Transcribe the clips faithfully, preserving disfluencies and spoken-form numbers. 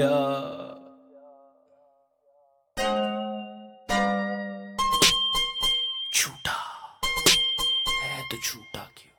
या झूठा है तो झूठा क्यों?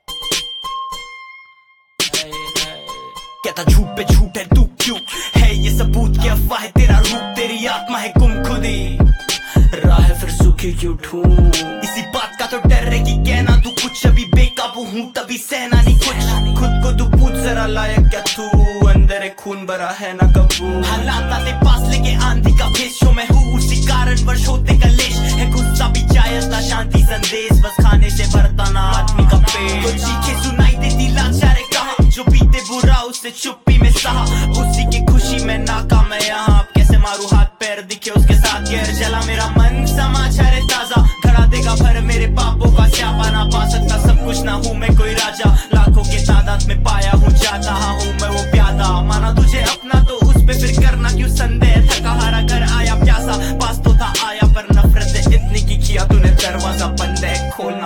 कहता झूठ पे झूठ है तू क्यों? है ये सबूत कि अफवाह है तेरा रूप, तेरी आत्मा है गुम खुदी, राह फिर सूखी क्यों ढूंढ? इसी बात का तो डर है कि कहना तू कुछ, अभी बेकाबू हूँ तभी सहना नहीं कुछ। खुद को तू पूछ जरा लायक क्या तू, अंदर है खून भरा है ना कबूल। हालात आते पास लेके आंधी का भेष जो मैं हूँ, उसी कारण वर्ष होते कलेश है। गुस्सा भी जायज ना शांति संदेश, बस खाने से भरता ना आदमी का पेट। तो चीखें सुनाई देती लाचार कहाँ, जो पीते बुरा उससे चुप्पी में सहा, उसी की खुशी में नाकाम मैं यहाँ। अब कैसे मारू हाथ पैर दिखे उसके साथ गैर जला मेरा मन, समाचार है ताजा धरा देगा भर मेरे पापों का स्यापा। ना पा सकता सब कुछ ना हूँ मैं कोई राजा, लाखों के तादाद में पाया हूँ जाता हूँ मैं वो प्यादा। माना तुझे अपना तो उस पे फिर करना क्यों संदेह, थका हारा घर आया प्यासा, पास तो था आया पर नफरत है इतनी की किया तूने दरवाजा बंद है खोलना।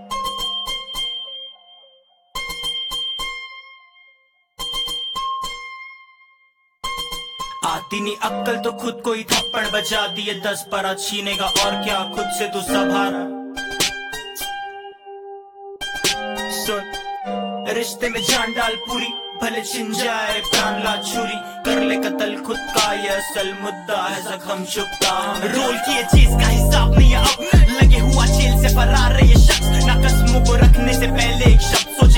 आती नहीं अक्कल तो खुद को ही थप्पड़ बजा दिए, दस परा छीनेगा और क्या खुद से तू संभारा। सुन रिश्ते में जान डाल पूरी, भले छिन जाए प्राण ला छुरी, कर ले कत्ल खुद का ये असल मुद्दा है, जख्म चुपता हम रोल किए चीज का हिसाब नहीं है अब, लगे हुआ जेल से फरार है ये शख्स, ना कस्मों को रखने से पहले एक शब्द सोच